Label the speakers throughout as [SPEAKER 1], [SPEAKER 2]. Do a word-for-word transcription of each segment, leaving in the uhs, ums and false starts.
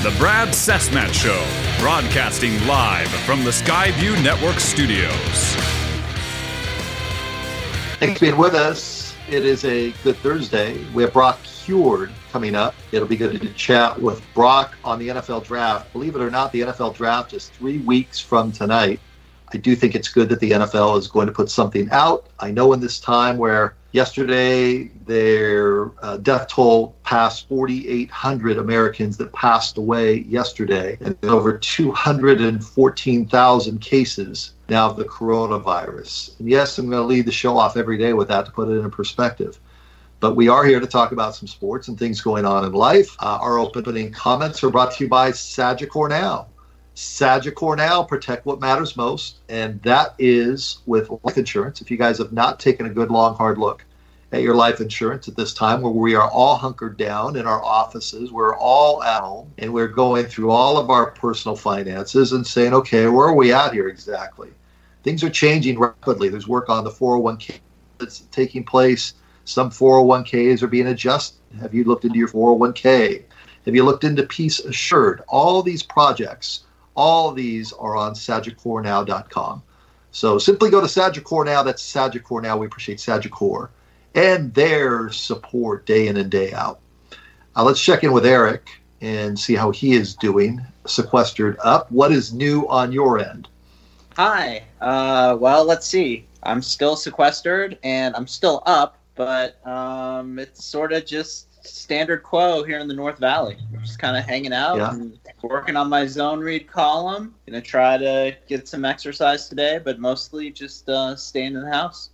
[SPEAKER 1] The Brad Cessmat Show, broadcasting live from the Skyview Network studios.
[SPEAKER 2] Thanks for being with us. It is a good Thursday. We have Brock Huard coming up. It'll be good to chat with Brock on the N F L Draft. Believe it or not, the N F L Draft is three weeks from tonight. I do think it's good that the N F L is going to put something out. I know in this time where yesterday their uh, death toll passed forty-eight hundred Americans that passed away yesterday, and over two hundred fourteen thousand cases now of the coronavirus. And yes, I'm going to lead the show off every day with that to put it in perspective. But we are here to talk about some sports and things going on in life. Uh, our opening comments are brought to you by Sagicor Now. Sagicor Now, protect what matters most, and that is with life insurance. If you guys have not taken a good, long, hard look at your life insurance at this time, where we are all hunkered down in our offices, we're all at home, and we're going through all of our personal finances and saying, okay, where are we at here exactly? Things are changing rapidly. There's work on the four oh one k that's taking place. Some four oh one k's are being adjusted. Have you looked into your four oh one k? Have you looked into Peace Assured? All these projects, all of these are on Sagicor Now dot com. So simply go to Sagicor Now. That's Sagicor Now. We appreciate Sagicor and their support day in and day out. Uh, let's check in with Eric and see how he is doing. Sequestered up. What is new on your end?
[SPEAKER 3] Hi. Uh, well, let's see. I'm still sequestered and I'm still up, but um, it's sort of just standard quo here in the North Valley. Just kind of hanging out yeah. and working on my zone read column. Gonna try to get some exercise today, but mostly just uh, staying in the house.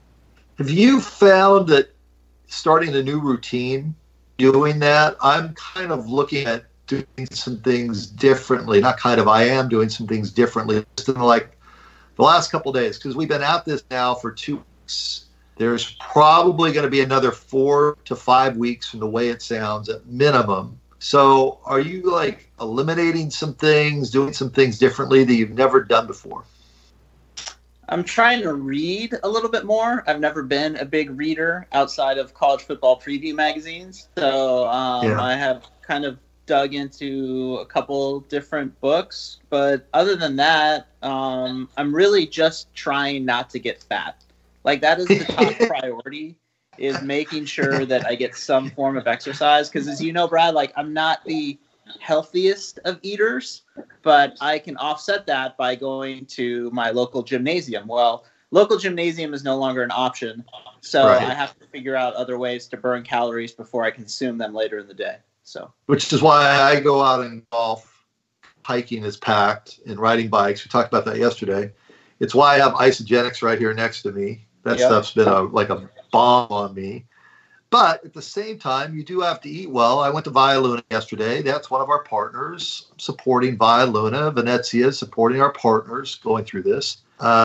[SPEAKER 2] Have you found that starting a new routine, doing that, I'm kind of looking at doing some things differently. Not kind of, I am doing some things differently just in like the last couple of days, because we've been at this now for two weeks. There's probably going to be another four to five weeks from the way it sounds at minimum. So are you like eliminating some things, doing some things differently that you've never done before?
[SPEAKER 3] I'm trying to read a little bit more. I've never been a big reader outside of college football preview magazines. So um, yeah. I have kind of dug into a couple different books. But other than that, um, I'm really just trying not to get fat. Like, that is the top priority, is making sure that I get some form of exercise. Because as you know, Brad, like, I'm not the healthiest of eaters, but I can offset that by going to my local gymnasium. Well, local gymnasium is no longer an option, so right. I have to figure out other ways to burn calories before I consume them later in the day. So, which
[SPEAKER 2] is why I go out and golf. Hiking is packed, and riding bikes. We talked about that yesterday. It's why I have Isogenics right here next to me. That yep. stuff's been a, like a bomb on me. But at the same time, you do have to eat well. I went to Via Luna yesterday. That's one of our partners, supporting Via Luna. Venezia is supporting our partners going through this. Um,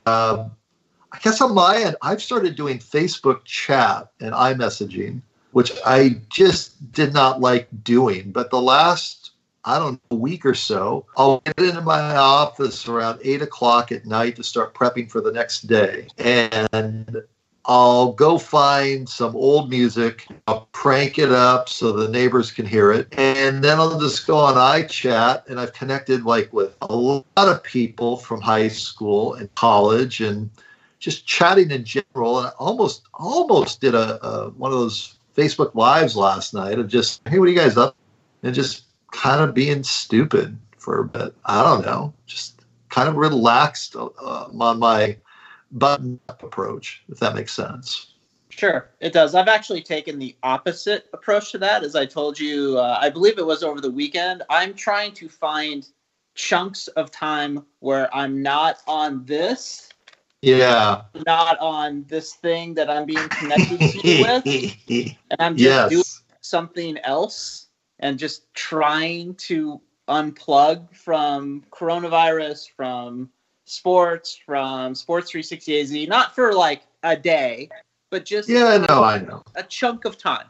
[SPEAKER 2] I guess on my end, I've started doing Facebook chat and iMessaging, which I just did not like doing. But the last, I don't know, week or so, I'll get into my office around eight o'clock at night to start prepping for the next day. And I'll go find some old music. I'll crank it up so the neighbors can hear it. And then I'll just go on iChat, and I've connected like with a lot of people from high school and college and just chatting in general. And I almost, almost did a, a one of those Facebook Lives last night of just, hey, what are you guys up? And just kind of being stupid for a bit. I don't know. Just kind of relaxed uh, on my button-up approach, if that makes sense.
[SPEAKER 3] Sure, it does. I've actually taken the opposite approach to that. As I told you, uh, I believe it was over the weekend. I'm trying to find chunks of time where I'm not on this.
[SPEAKER 2] Yeah.
[SPEAKER 3] Not on this thing that I'm being connected to you with. And I'm just
[SPEAKER 2] yes.
[SPEAKER 3] doing something else and just trying to unplug from coronavirus, from sports, from Sports three sixty A Z, not for like a day, but just
[SPEAKER 2] yeah, no, I know
[SPEAKER 3] a chunk of time.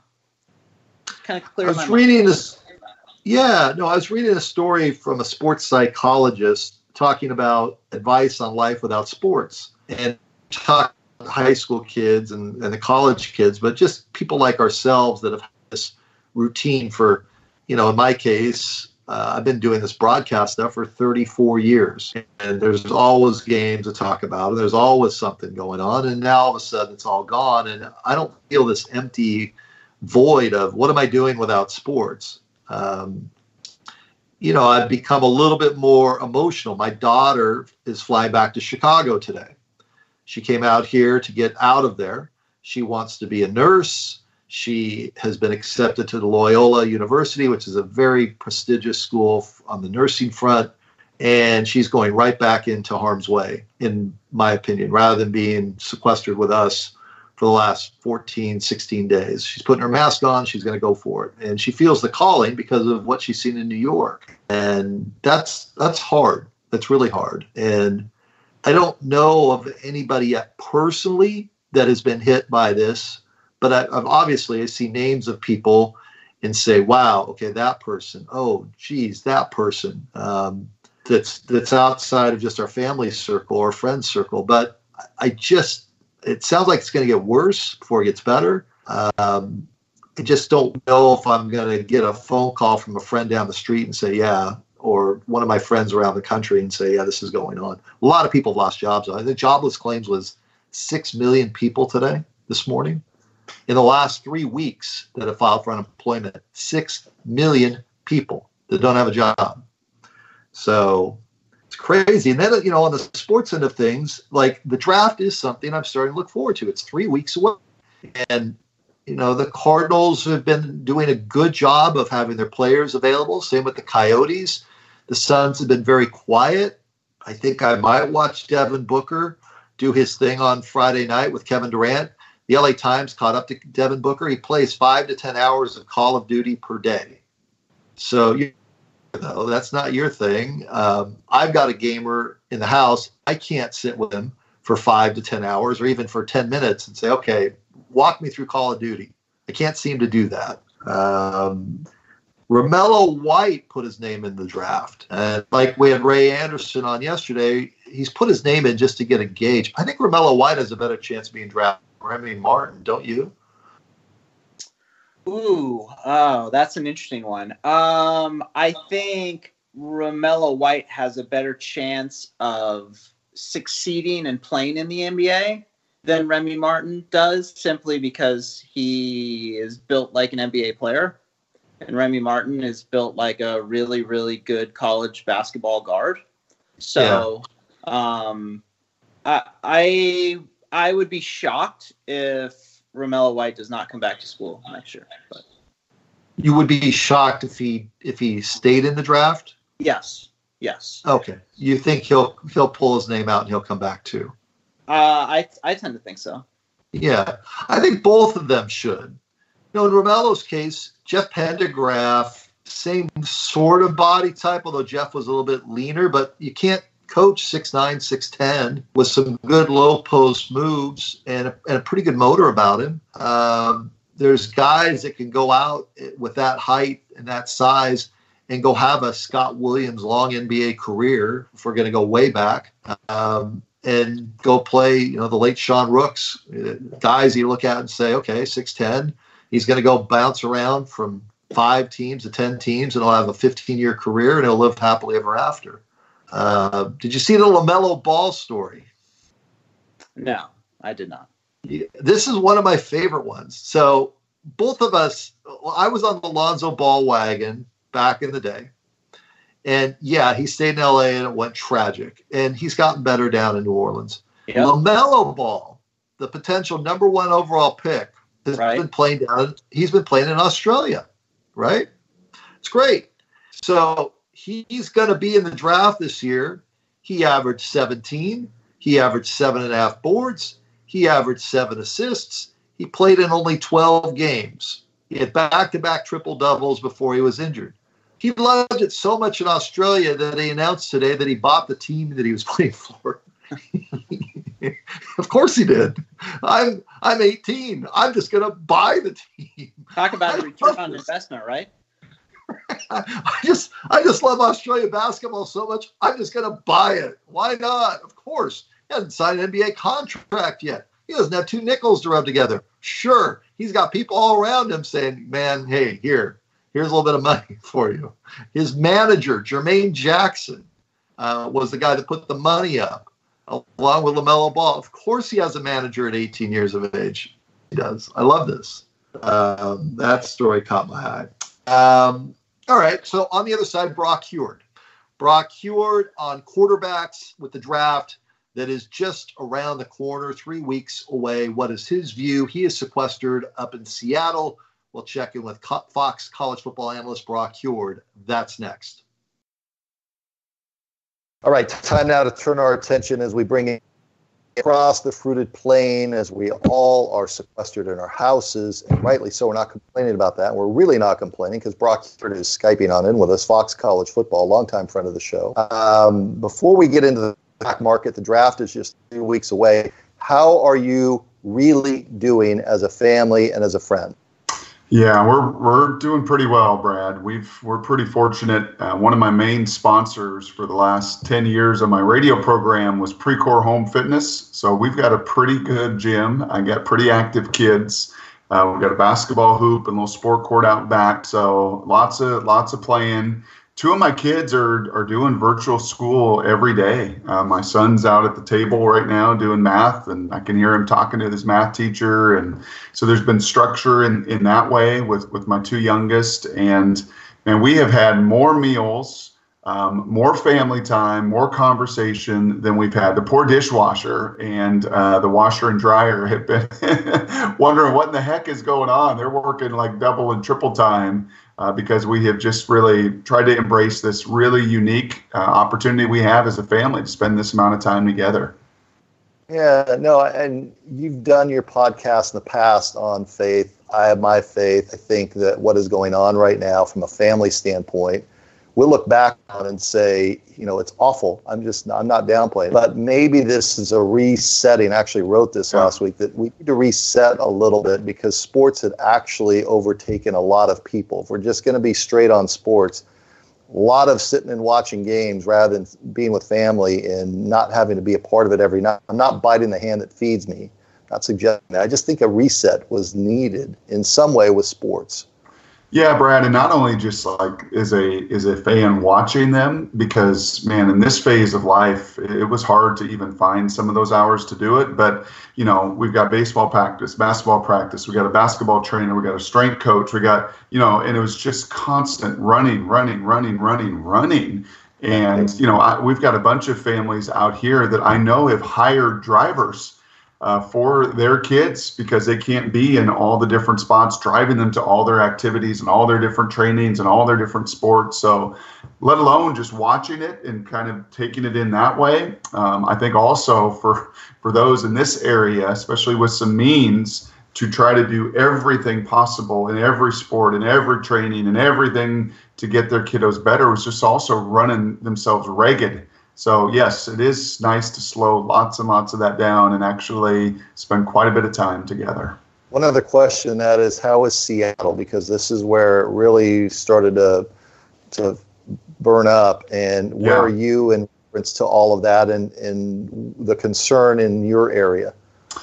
[SPEAKER 3] Kind of clear.
[SPEAKER 2] I was reading this. Yeah, no, I was reading a story from a sports psychologist talking about advice on life without sports, and talk high school kids and, and the college kids, but just people like ourselves that have had this routine for, you know, in my case, uh, I've been doing this broadcast stuff for thirty-four years, and there's always games to talk about, and there's always something going on, and now all of a sudden it's all gone, and I don't feel this empty void of what am I doing without sports? Um, you know, I've become a little bit more emotional. My daughter is flying back to Chicago today. She came out here to get out of there. She wants to be a nurse. She has been accepted to the Loyola University, which is a very prestigious school on the nursing front. And she's going right back into harm's way, in my opinion, rather than being sequestered with us for the last fourteen, sixteen days. She's putting her mask on. She's going to go for it. And she feels the calling because of what she's seen in New York. And that's that's hard. That's really hard. And I don't know of anybody yet personally that has been hit by this. But I, I've obviously I see names of people and say, wow, okay, that person. Oh, geez, that person um, that's that's outside of just our family circle or friend circle. But I just, it sounds like it's going to get worse before it gets better. Um, I just don't know if I'm going to get a phone call from a friend down the street and say, yeah, or one of my friends around the country and say, yeah, this is going on. A lot of people have lost jobs. I think jobless claims was six million people today, this morning. In the last three weeks that have filed for unemployment, six million people that don't have a job. So it's crazy. And then, you know, on the sports end of things, like the draft is something I'm starting to look forward to. It's three weeks away. And, you know, the Cardinals have been doing a good job of having their players available. Same with the Coyotes. The Suns have been very quiet. I think I might watch Devin Booker do his thing on Friday night with Kevin Durant. The L A Times caught up to Devin Booker. He plays five to ten hours of Call of Duty per day. So, you know, that's not your thing. Um, I've got a gamer in the house. I can't sit with him for five to ten hours or even for ten minutes and say, okay, walk me through Call of Duty. I can't seem to do that. Um, Romello White put his name in the draft. And like we had Ray Anderson on yesterday, he's put his name in just to get a gauge. I think Romello White has a better chance of being drafted than Remy Martin, don't you?
[SPEAKER 3] Ooh, oh, that's an interesting one. Um, I think Romello White has a better chance of succeeding and playing in the N B A than Remy Martin does, simply because he is built like an N B A player. And Remy Martin is built like a really, really good college basketball guard. So yeah. um, I, I I would be shocked if Romello White does not come back to school next year. But.
[SPEAKER 2] You would be shocked if he if he stayed in the draft?
[SPEAKER 3] Yes. Yes.
[SPEAKER 2] Okay. You think he'll he'll pull his name out and he'll come back too?
[SPEAKER 3] Uh, I I tend to think so.
[SPEAKER 2] Yeah, I think both of them should. You know, in Romello's case, Jeff Pendergraph, same sort of body type, although Jeff was a little bit leaner, but you can't coach six nine, six ten with some good low post moves and a, and a pretty good motor about him. Um, there's guys that can go out with that height and that size and go have a Scott Williams long N B A career, if we're going to go way back, um, and go play, you know, the late Sean Rooks, uh, guys you look at and say, okay, six ten, he's going to go bounce around from five teams to ten teams, and he'll have a fifteen-year career, and he'll live happily ever after. Uh, did you see the LaMelo Ball story?
[SPEAKER 3] No, I did not.
[SPEAKER 2] Yeah, this is one of my favorite ones. So both of us, well, I was on the Lonzo Ball wagon back in the day. And, yeah, he stayed in L A and it went tragic. And he's gotten better down in New Orleans. Yep. LaMelo Ball, the potential number one overall pick, has right. been playing down. He's been playing in Australia, right? It's great. So he's going to be in the draft this year. He averaged seventeen. He averaged seven and a half boards. He averaged seven assists. He played in only twelve games. He had back-to-back triple-doubles before he was injured. He loved it so much in Australia that he announced today that he bought the team that he was playing for. Of course he did. I'm I'm eighteen. I'm just going to buy the team.
[SPEAKER 3] Talk about a return on investment, right?
[SPEAKER 2] I just I just love Australia basketball so much. I'm just going to buy it. Why not? Of course. He hasn't signed an N B A contract yet. He doesn't have two nickels to rub together. Sure, he's got people all around him saying, man, hey, here, Here's a little bit of money for you. His manager, Jermaine Jackson, uh, was the guy that put the money up, along with LaMelo Ball. Of course he has a manager at eighteen years of age. He does. I love this. Um, that story caught my eye. Um, all right, so on the other side, Brock Huard. Brock Huard on quarterbacks with the draft that is just around the corner, three weeks away. What is his view? He is sequestered up in Seattle. We'll check in with Fox college football analyst Brock Huard. That's next.
[SPEAKER 4] All right, time now to turn our attention as we bring in across the fruited plain, as we all are sequestered in our houses, and rightly so. We're not complaining about that. We're really not complaining because Brock Huard is Skyping on in with us, Fox College Football, longtime friend of the show. Um, before we get into the back market, the draft is just three weeks away. How are you really doing as a family and as a friend?
[SPEAKER 5] Yeah, we're we're doing pretty well, Brad. We've we're pretty fortunate. Uh, one of my main sponsors for the last ten years of my radio program was Precor Home Fitness. So we've got a pretty good gym. I got pretty active kids. Uh, we've got a basketball hoop and a little sport court out back. So lots of lots of playing. Two of my kids are are doing virtual school every day. Uh, my son's out at the table right now doing math, and I can hear him talking to his math teacher. And so there's been structure in, in that way with, with my two youngest. And and we have had more meals, um, more family time, more conversation than we've had. The poor dishwasher and uh, the washer and dryer have been wondering what in the heck is going on. They're working like double and triple time. Uh, because we have just really tried to embrace this really unique uh, opportunity we have as a family to spend this amount of time together.
[SPEAKER 4] Yeah, no, and you've done your podcast in the past on faith. I have my faith. I think that what is going on right now from a family standpoint, we'll look back on and say, you know, it's awful. I'm just, I'm not downplaying, but maybe this is a resetting. I actually wrote this yeah. last week that we need to reset a little bit because sports had actually overtaken a lot of people. If we're just going to be straight on sports, a lot of sitting and watching games rather than being with family and not having to be a part of it every night. I'm not biting the hand that feeds me, not suggesting that. I just think a reset was needed in some way with sports.
[SPEAKER 5] Yeah, Brad, and not only just like as a as a fan watching them, because man, in this phase of life, it was hard to even find some of those hours to do it. But you know, we've got baseball practice, basketball practice, we got a basketball trainer, we got a strength coach, we got you know, and it was just constant running, running, running, running, running. And you know, I, we've got a bunch of families out here that I know have hired drivers Uh, for their kids because they can't be in all the different spots, driving them to all their activities and all their different trainings and all their different sports. So let alone just watching it and kind of taking it in that way. Um, I think also for, for those in this area, especially with some means, to try to do everything possible in every sport and every training and everything to get their kiddos better was just also running themselves ragged. So, yes, it is nice to slow lots and lots of that down and actually spend quite a bit of time together.
[SPEAKER 4] One other question, that is, how is Seattle? Because this is where it really started to to burn up. And where yeah. are you in reference to all of that and, and the concern in your area?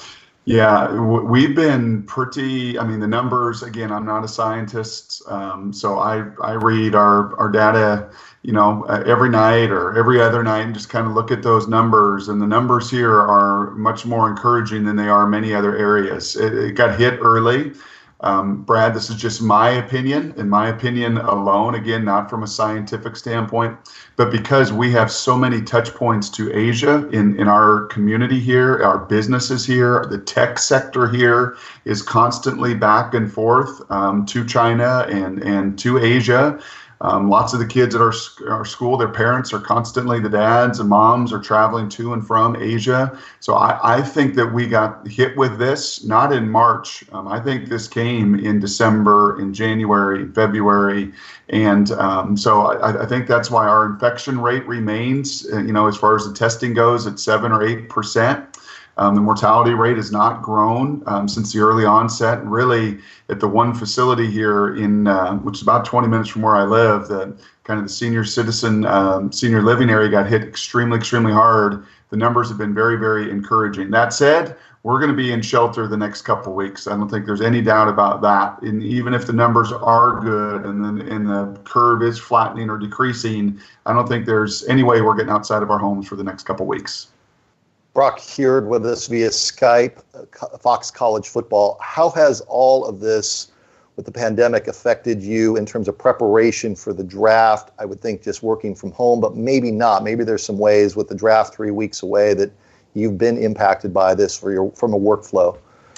[SPEAKER 5] Yeah, w- we've been pretty, I mean, the numbers, again, I'm not a scientist, um, so I, I read our, our data, you know, uh, every night or every other night and just kind of look at those numbers. And the numbers here are much more encouraging than they are in many other areas. It, it got hit early. Um, Brad, this is just my opinion, in my opinion alone, again, not from a scientific standpoint, but because we have so many touch points to Asia in, in our community here, our businesses here, the tech sector here is constantly back and forth um, to China and, and to Asia. Um, lots of the kids at our, our school, their parents are constantly, the dads and moms are traveling to and from Asia. So I, I think that we got hit with this, not in March. Um, I think this came in December, in January, February. And um, so I, I think that's why our infection rate remains, uh, you know, as far as the testing goes, at seven or eight percent. Um, the mortality rate has not grown um, since the early onset. Really, at the one facility here, in uh, which is about twenty minutes from where I live, the kind of the senior citizen, um, senior living area got hit extremely, extremely hard. The numbers have been very, very encouraging. That said, we're going to be in shelter the next couple of weeks. I don't think there's any doubt about that. And even if the numbers are good and then and the curve is flattening or decreasing, I don't think there's any way we're getting outside of our homes for the next couple of weeks.
[SPEAKER 4] Brock Huard with us via Skype, Fox College Football. How has all of this with the pandemic affected you in terms of preparation for the draft? I would think just working from home, but maybe not. Maybe there's some ways with the draft three weeks away that you've been impacted by this for your from a workflow.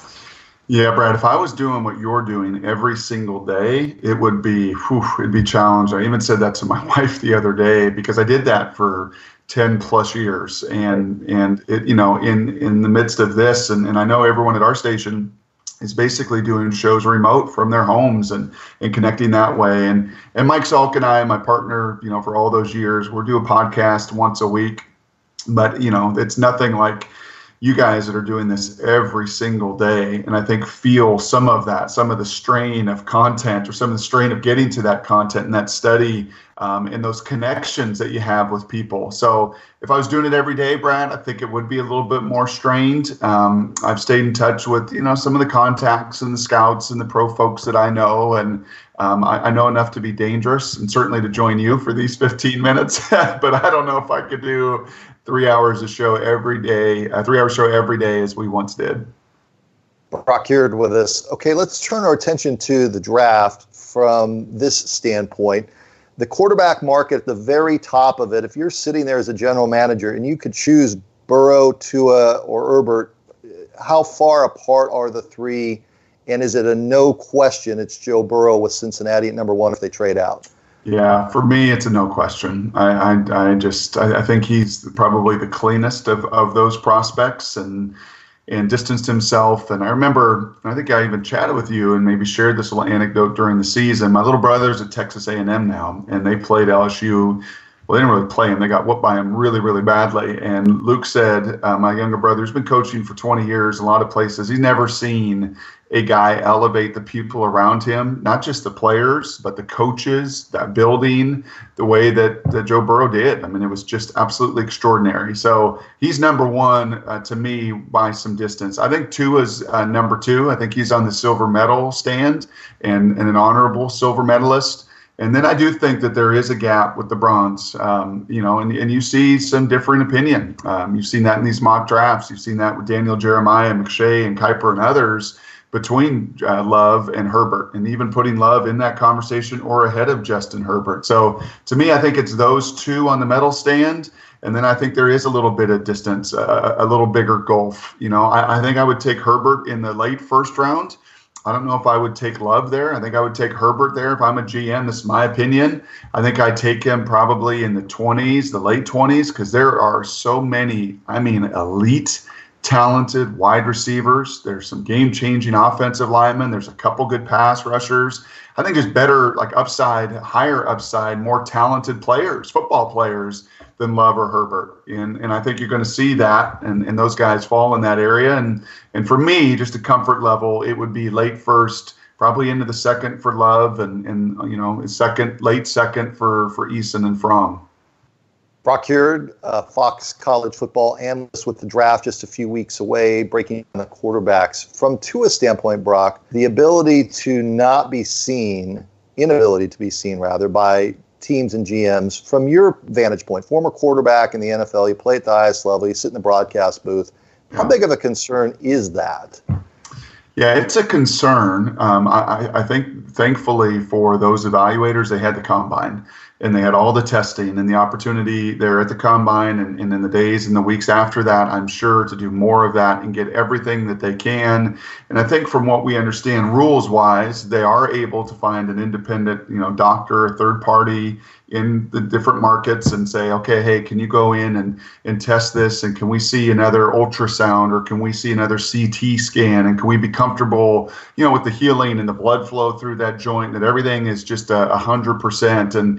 [SPEAKER 5] Yeah, Brad, if I was doing what you're doing every single day, it would be, whew, it'd be challenging. I even said that to my wife the other day because I did that for ten plus years. And, and it, you know, in, in the midst of this, and, and I know everyone at our station is basically doing shows remote from their homes and, and connecting that way. And, and Mike Salk and I, my partner, you know, for all those years, we'll do a podcast once a week, but, you know, it's nothing like you guys that are doing this every single day, and I think feel some of that, some of the strain of content or some of the strain of getting to that content and that study um, and those connections that you have with people. So if I was doing it every day, Brad, I think it would be a little bit more strained. Um, I've stayed in touch with, you know, some of the contacts and the scouts and the pro folks that I know, and um, I, I know enough to be dangerous and certainly to join you for these fifteen minutes, but I don't know if I could do three hours of show every day, a three hour show every day as we once did.
[SPEAKER 4] Brock Huard with us. Okay, let's turn our attention to the draft from this standpoint. The quarterback market at the very top of it, if you're sitting there as a general manager and you could choose Burrow, Tua, or Herbert, how far apart are the three? And is it a no question it's Joe Burrow with Cincinnati at number one if they trade out?
[SPEAKER 5] Yeah, for me, it's a no question. I, I, I just, I, I think he's probably the cleanest of, of those prospects and and distanced himself. And I remember, I think I even chatted with you and maybe shared this little anecdote during the season. My little brother's at Texas A and M now, and they played L S U. Well, they didn't really play him. They got whooped by him really, really badly. And Luke said, uh, my younger brother's been coaching for twenty years, a lot of places. He's never seen a guy elevate the people around him, not just the players, but the coaches, that building, the way that, that Joe Burrow did. I mean, it was just absolutely extraordinary. So he's number one uh, to me by some distance. I think Tua's uh, number two. I think he's on the silver medal stand and, and an honorable silver medalist. And then I do think that there is a gap with the bronze, um, you know, and, and you see some different opinion. Um, you've seen that in these mock drafts. You've seen that with Daniel Jeremiah, McShay, and Kuiper and others between uh, Love and Herbert, and even putting Love in that conversation or ahead of Justin Herbert. So to me, I think it's those two on the medal stand. And then I think there is a little bit of distance, uh, a little bigger gulf. You know, I, I think I would take Herbert in the late first round. I don't know if I would take Love there. I think I would take Herbert there if I'm a G M. This is my opinion. I think I'd take him probably in the twenties, the late twenties, because there are so many, I mean, elite, talented wide receivers. There's some game-changing offensive linemen. There's a couple good pass rushers. I think there's better, like upside, higher upside, more talented players, football players than Love or Herbert. And and I think you're going to see that, and, and those guys fall in that area. And and for me, just a comfort level, it would be late first, probably into the second for Love, and, and you know, second, late second for, for Eason and Fromm.
[SPEAKER 4] Brock Huard, uh, Fox College Football analyst with the draft just a few weeks away, breaking down the quarterbacks. From Tua's standpoint, Brock, the ability to not be seen, inability to be seen, rather, by teams and G Ms, from your vantage point, former quarterback in the N F L, you play at the highest level, you sit in the broadcast booth. How big of a concern is that?
[SPEAKER 5] Yeah, it's a concern. Um, I, I think, thankfully, for those evaluators, they had the combine. And they had all the testing and the opportunity there at the combine and, and in the days and the weeks after that, I'm sure, to do more of that and get everything that they can. And I think from what we understand rules-wise, they are able to find an independent, you know, doctor, a third party in the different markets and say, okay, hey, can you go in and, and test this? And can we see another ultrasound, or can we see another C T scan? And can we be comfortable, you know, with the healing and the blood flow through that joint, that everything is just a, a hundred percent. And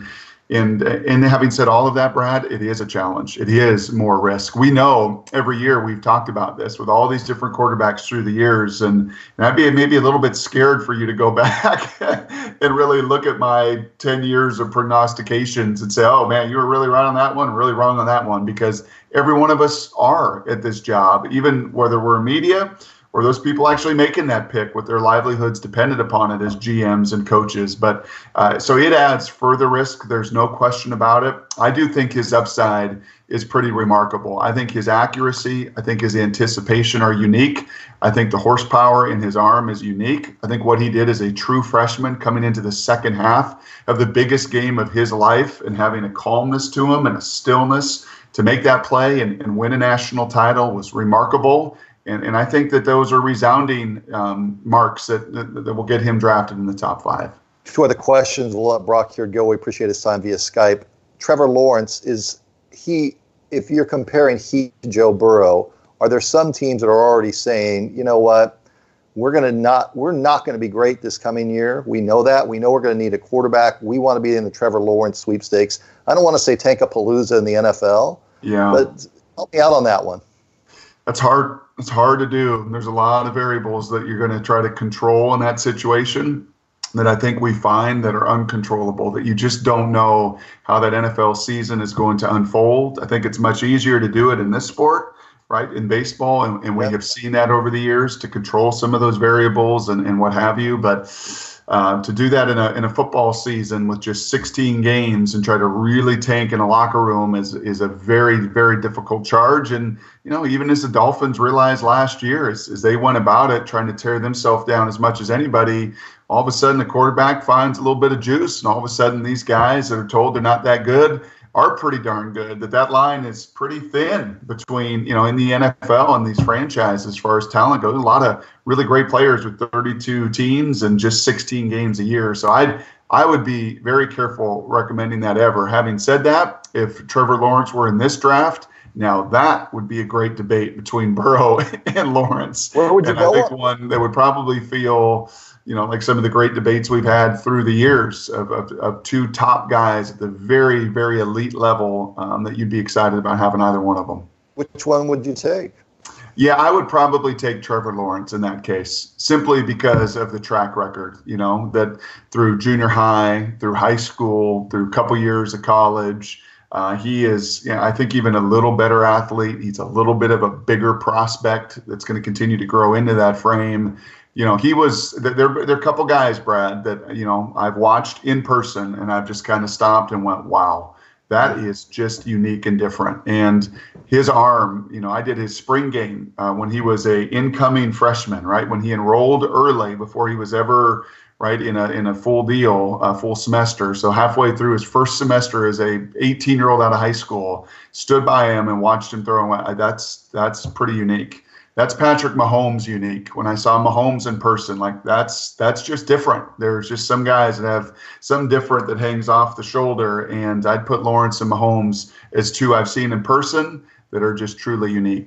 [SPEAKER 5] And and having said all of that, Brad, it is a challenge. It is more risk. We know every year we've talked about this with all these different quarterbacks through the years. And, and I'd be maybe a little bit scared for you to go back and really look at my ten years of prognostications and say, oh, man, you were really right on that one, really wrong on that one, because every one of us are at this job, even whether we're media or those people actually making that pick with their livelihoods dependent upon it as G Ms and coaches. But uh, so it adds further risk. There's no question about it. I do think his upside is pretty remarkable. I think his accuracy, I think his anticipation are unique. I think the horsepower in his arm is unique. I think what he did as a true freshman coming into the second half of the biggest game of his life and having a calmness to him and a stillness to make that play and, and win a national title was remarkable. And, and I think that those are resounding um, marks that, that, that will get him drafted in the top five.
[SPEAKER 4] Two other questions. We'll let Brock here go. We appreciate his time via Skype. Trevor Lawrence, is he, if you're comparing he to Joe Burrow, are there some teams that are already saying, you know what, we're going to not, we're not going to be great this coming year. We know that. We know we're going to need a quarterback. We want to be in the Trevor Lawrence sweepstakes. I don't want to say Tankapalooza in the N F L,
[SPEAKER 5] yeah,
[SPEAKER 4] but help me out on that one.
[SPEAKER 5] That's hard. It's hard to do. There's a lot of variables that you're going to try to control in that situation that I think we find that are uncontrollable, that you just don't know how that N F L season is going to unfold. I think it's much easier to do it in this sport, right, in baseball, and, and we
[SPEAKER 4] Yep.
[SPEAKER 5] have seen that over the years to control some of those variables and, and what have you. But uh, to do that in a in a football season with just sixteen games and try to really tank in a locker room is is a very, very difficult charge. And, you know, even as the Dolphins realized last year, as, as they went about it, trying to tear themselves down as much as anybody, all of a sudden the quarterback finds a little bit of juice, and all of a sudden these guys that are told they're not that good are pretty darn good. That that line is pretty thin between, you know, in the N F L and these franchises as far as talent goes. A lot of really great players with thirty-two teams and just sixteen games a year. So I'd I would be very careful recommending that ever. Having said that, if Trevor Lawrence were in this draft, now that would be a great debate between Burrow and Lawrence.
[SPEAKER 4] Where would you
[SPEAKER 5] and
[SPEAKER 4] go
[SPEAKER 5] I think
[SPEAKER 4] up?
[SPEAKER 5] one that would probably feel, you know, like some of the great debates we've had through the years of, of, of two top guys at the very, very elite level um, that you'd be excited about having either one of them.
[SPEAKER 4] Which one would you take?
[SPEAKER 5] Yeah, I would probably take Trevor Lawrence in that case, simply because of the track record, you know, that through junior high, through high school, through a couple years of college, uh, he is, you know, I think, even a little better athlete. He's a little bit of a bigger prospect that's going to continue to grow into that frame. You know, he was, there, there are a couple guys, Brad, that, you know, I've watched in person and I've just kind of stopped and went, wow, that is just unique and different. And his arm, you know, I did his spring game uh, when he was a incoming freshman, right? When he enrolled early before he was ever, right, in a in a full deal, a full semester. So halfway through his first semester as a eighteen-year-old out of high school, stood by him and watched him throw and went, that's that's pretty unique. That's Patrick Mahomes unique. When I saw Mahomes in person, like that's that's just different. There's just some guys that have some different that hangs off the shoulder, and I'd put Lawrence and Mahomes as two I've seen in person that are just truly unique.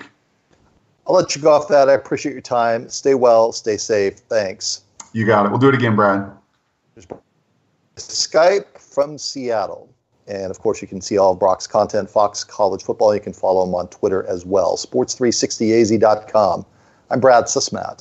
[SPEAKER 4] I'll let you go off that. I appreciate your time. Stay well, stay safe. Thanks.
[SPEAKER 5] You got it. We'll do it again, Brad.
[SPEAKER 4] Skype from Seattle. And, of course, you can see all of Brock's content, Fox College Football. You can follow him on Twitter as well, sports three sixty a z dot com. I'm Brad Susmat.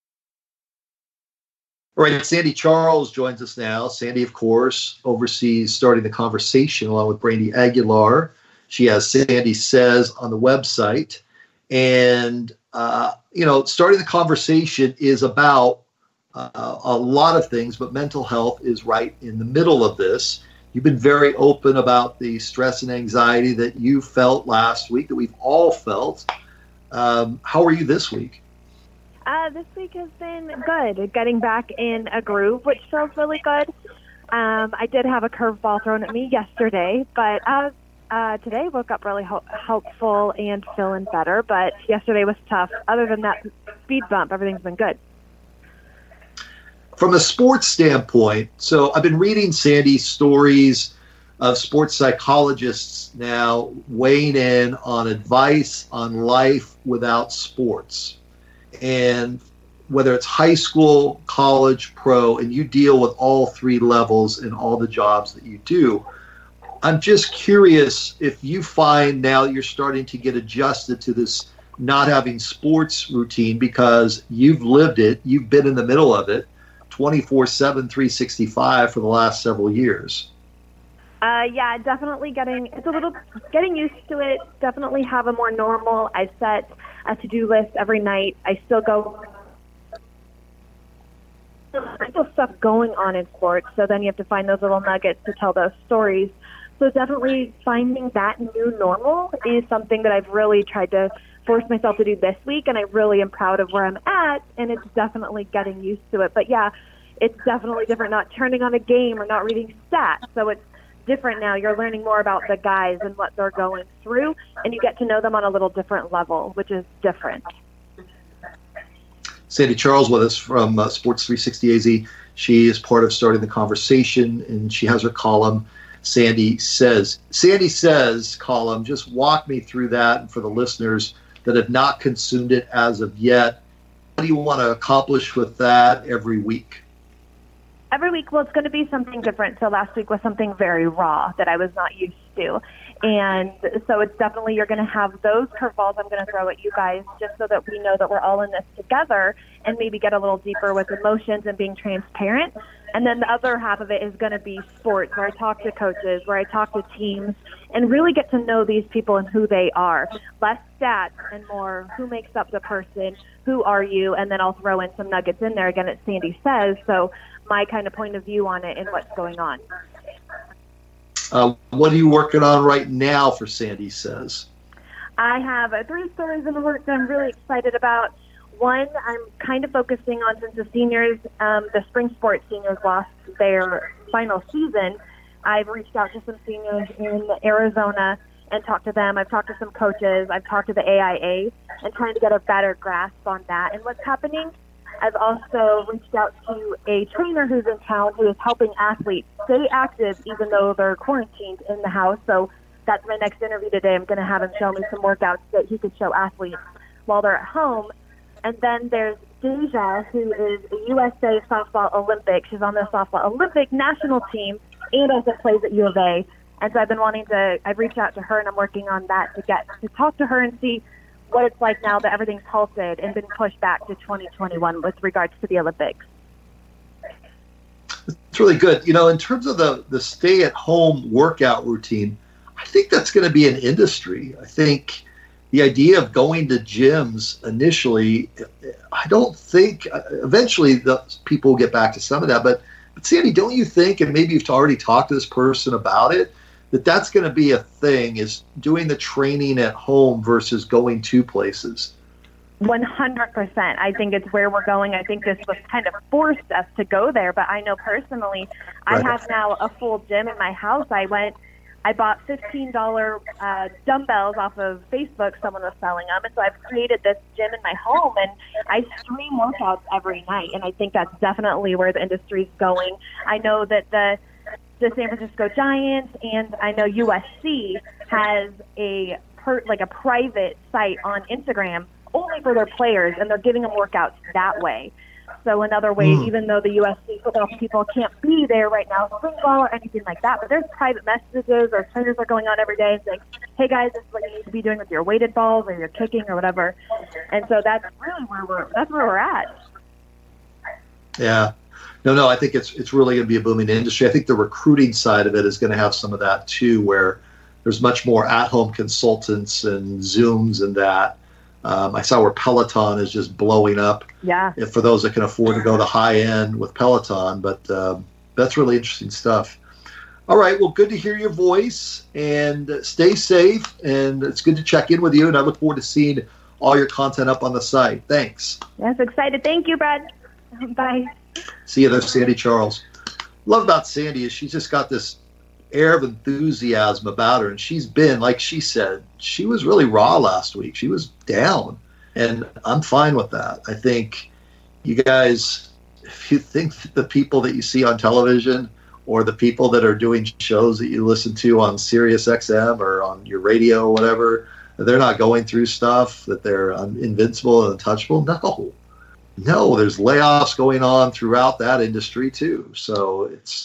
[SPEAKER 2] All right, Sandy Charles joins us now. Sandy, of course, oversees starting the conversation along with Brandy Aguilar. She has Sandy Says on the website. And, uh, you know, starting the conversation is about uh, a lot of things, but mental health is right in the middle of this. You've been very open about the stress and anxiety that you felt last week, that we've all felt. Um, how are you this week?
[SPEAKER 6] Uh, this week has been good. Getting back in a groove, which feels really good. Um, I did have a curveball thrown at me yesterday, but uh, uh, today woke up really ho- helpful and feeling better. But yesterday was tough. Other than that speed bump, everything's been good.
[SPEAKER 2] From a sports standpoint, so I've been reading, Sandy, stories of sports psychologists now weighing in on advice on life without sports. And whether it's high school, college, pro, and you deal with all three levels in all the jobs that you do, I'm just curious if you find now that you're starting to get adjusted to this not having sports routine because you've lived it, you've been in the middle of it twenty-four seven, three sixty-five for the last several years.
[SPEAKER 6] Uh, yeah, definitely getting, it's a little, getting used to it, definitely have a more normal, I set a to-do list every night. I still go, there's still stuff going on in sports, so then you have to find those little nuggets to tell those stories. So definitely finding that new normal is something that I've really tried to force myself to do this week, and I really am proud of where I'm at, and it's definitely getting used to it. But yeah, it's definitely different, not turning on a game or not reading stats. So it's different now. You're learning more about the guys and what they're going through, and you get to know them on a little different level, which is different.
[SPEAKER 2] Sandy Charles with us from uh, Sports three sixty A Z. She is part of Starting the Conversation, and she has her column, Sandy Says. Sandy Says column, just walk me through that, and for the listeners that have not consumed it as of yet, what do you want to accomplish with that every week?
[SPEAKER 6] Every week, well, it's going to be something different. So last week was something very raw that I was not used to. And so it's definitely, you're going to have those curveballs I'm going to throw at you guys just so that we know that we're all in this together and maybe get a little deeper with emotions and being transparent. And then the other half of it is going to be sports, where I talk to coaches, where I talk to teams, and really get to know these people and who they are. Less stats and more who makes up the person, who are you, and then I'll throw in some nuggets in there. Again, it's Sandy Says, so my kind of point of view on it and what's going on.
[SPEAKER 2] Uh, what are you working on right now for Sandy Says?
[SPEAKER 6] I have uh, three stories in the works that I'm really excited about. One, I'm kind of focusing on, since the seniors, um, the spring sports seniors lost their final season, I've reached out to some seniors in Arizona and talked to them. I've talked to some coaches. I've talked to the A I A and trying to get a better grasp on that and what's happening. I've also reached out to a trainer who's in town who is helping athletes stay active even though they're quarantined in the house. So that's my next interview today. I'm going to have him show me some workouts that he could show athletes while they're at home. And then there's Deja, who is a U S A softball Olympic. She's on the softball Olympic national team and also plays at U of A. And so I've been wanting to, I've reached out to her and I'm working on that to get to talk to her and see what it's like now that everything's halted and been pushed back to twenty twenty-one with regards to the Olympics.
[SPEAKER 2] It's really good. You know, in terms of the, the stay-at-home workout routine, I think that's going to be an industry. I think the idea of going to gyms initially, I don't think, eventually the people will get back to some of that. But, but Sandy, don't you think, and maybe you've already talked to this person about it, that that's going to be a thing, is doing the training at home versus going to places?
[SPEAKER 6] one hundred percent. I think it's where we're going. I think this was kind of forced us to go there, but I know personally,
[SPEAKER 2] Right.
[SPEAKER 6] I have now a full gym in my house. I went, I bought fifteen dollars uh, dumbbells off of Facebook. Someone was selling them, and so I've created this gym in my home, and I stream workouts every night, and I think that's definitely where the industry's going. I know that the the San Francisco Giants, and I know U S C has a per, like a private site on Instagram only for their players, and they're giving them workouts that way. So another way, mm. even though the U S C football people can't be there right now, spring ball or anything like that, but there's private messages or trainers are going on every day and saying, hey guys, this is what you need to be doing with your weighted balls or your kicking or whatever. And so that's really where we're, that's where we're at.
[SPEAKER 2] Yeah. No, no, I think it's it's really going to be a booming industry. I think the recruiting side of it is going to have some of that too, where there's much more at-home consultants and Zooms and that. Um, I saw where Peloton is just blowing up.
[SPEAKER 6] Yeah.
[SPEAKER 2] If for those that can afford to go the high end with Peloton, but um, that's really interesting stuff. All right, well, good to hear your voice, and stay safe, and it's good to check in with you, and I look forward to seeing all your content up on the site. Thanks.
[SPEAKER 6] Yes, excited. Thank you, Brad. Bye.
[SPEAKER 2] See you there, Sandy Charles. Love about Sandy is she's just got this air of enthusiasm about her, and she's been, like she said, she was really raw last week. She was down, and I'm fine with that. I think you guys, if you think the people that you see on television or the people that are doing shows that you listen to on Sirius X M or on your radio or whatever, they're not going through stuff, that they're invincible and untouchable. No. No, there's layoffs going on throughout that industry too. So it's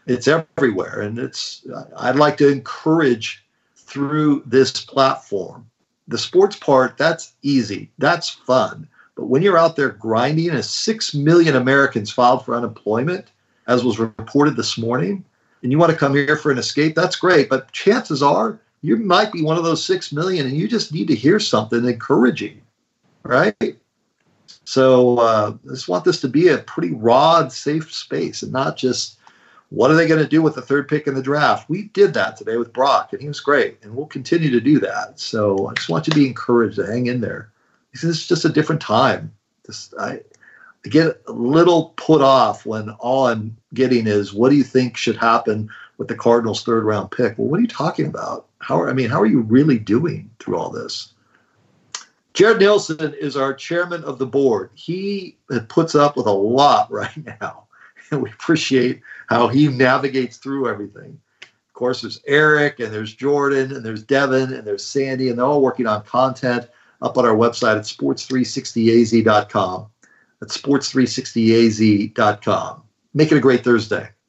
[SPEAKER 2] It's everywhere. And it's, I'd like to encourage through this platform. The sports part, that's easy. That's fun. But when you're out there grinding, as six million Americans filed for unemployment, as was reported this morning, and you want to come here for an escape, that's great. But chances are you might be one of those six million and you just need to hear something encouraging, right? So uh, I just want this to be a pretty raw, safe space and not just, what are they going to do with the third pick in the draft? We did that today with Brock, and he was great, and we'll continue to do that. So I just want you to be encouraged to hang in there. This is just a different time. This, I, I get a little put off when all I'm getting is, what do you think should happen with the Cardinals' third-round pick? Well, what are you talking about? How are, I mean, how are you really doing through all this? Jared Nielsen is our chairman of the board. He puts up with a lot right now, and we appreciate how he navigates through everything. Of course, there's Eric, and there's Jordan, and there's Devin, and there's Sandy, and they're all working on content up on our website at sports three sixty a z dot com. That's sports three sixty a z dot com. Make it a great Thursday.